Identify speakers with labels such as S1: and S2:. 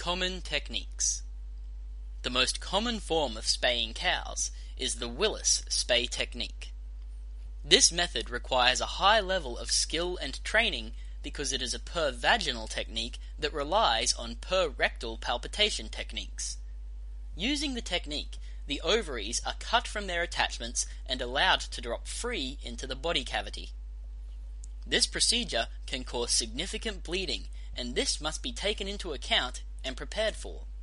S1: common techniques. The most common form of spaying cows is the Willis spay technique. This method requires a high level of skill and training because it is a per-vaginal technique that relies on per-rectal palpitation techniques. Using the technique, the ovaries are cut from their attachments and allowed to drop free into the body cavity. This procedure can cause significant bleeding, and this must be taken into account and prepared for.